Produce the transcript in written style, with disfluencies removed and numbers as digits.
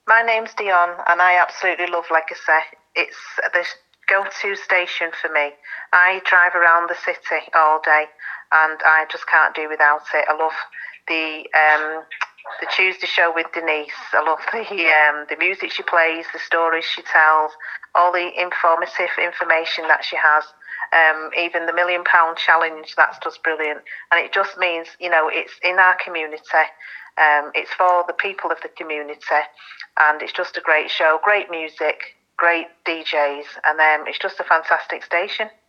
My name's Dion, and I absolutely love Legacy. It's the go-to station for me. I drive around the city all day, and I just can't do without it. I love the Tuesday show with Denise. I love the music she plays, the stories she tells, all the informative information that she has. Even the £1 million challenge, that's just brilliant. And it just means, it's in our community. It's for the people of the community, and it's just a great show, great music, great DJs, and it's just a fantastic station.